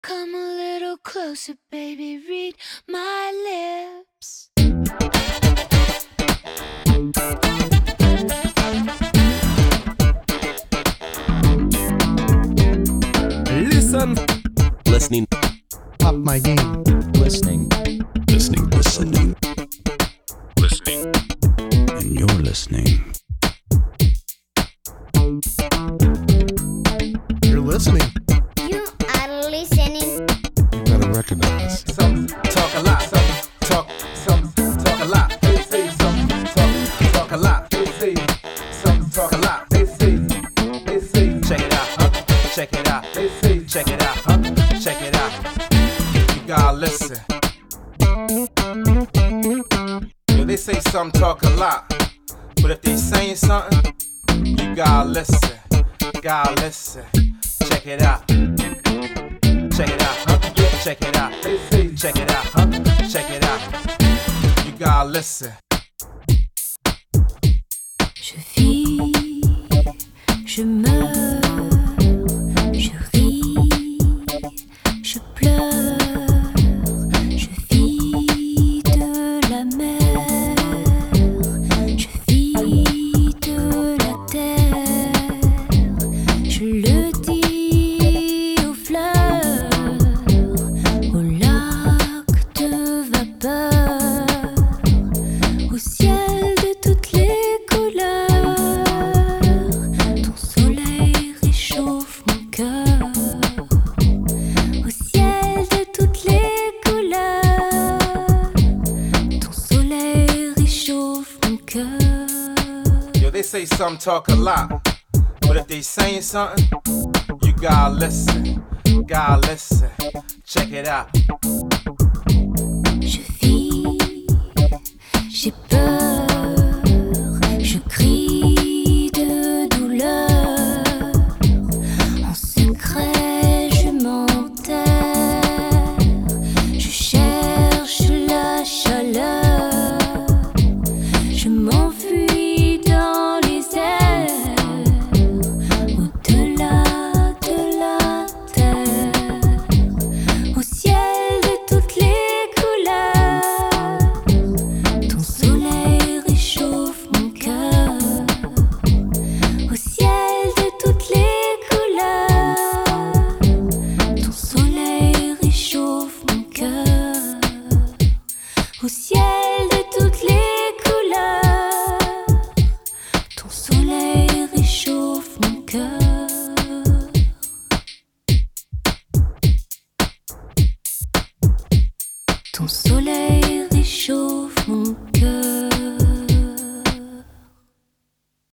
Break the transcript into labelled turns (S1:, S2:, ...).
S1: Come a little closer, baby, read my lips.
S2: Listen.
S3: Listening.
S4: Up my game.
S3: Listening.
S5: Listening. And you're listening.
S4: You're listening.
S6: You are listening.
S4: You gotta recognize.
S2: Some talk a lot. Some talk a lot. They say some talk a lot. They say some talk a lot. They say check it out, huh? Check it out. They say check it out, huh? Check it out. You gotta listen. Yo, they say some talk a lot, but if they saying something, you gotta listen. Gotta listen. Check it out. Check it out, huh? Check it out. They say check it out, huh? Check it out. You gotta listen.
S1: Je vis, je meurs, je ris, je pleure, je vis de la mer, je vis de la terre, je le dis aux fleurs, au lac de vapeur, au ciel de toutes les couleurs. Ton soleil réchauffe mon cœur, au ciel de toutes les couleurs. Ton soleil réchauffe mon cœur.
S2: Yo, they say some talk a lot, but if they saying something, you gotta listen. Gotta listen. Check it out.
S1: Je vis, j'ai peur, je crie de douleur. En secret, je m'enterre, je cherche la chaleur. Je m'enfuis dans les airs, au-delà de la terre, au ciel de toutes les couleurs. Ton soleil réchauffe mon cœur, au ciel de toutes les couleurs. Ton soleil réchauffe mon cœur, au ciel de toutes les couleurs. Ton soleil réchauffe mon cœur. Ton soleil réchauffe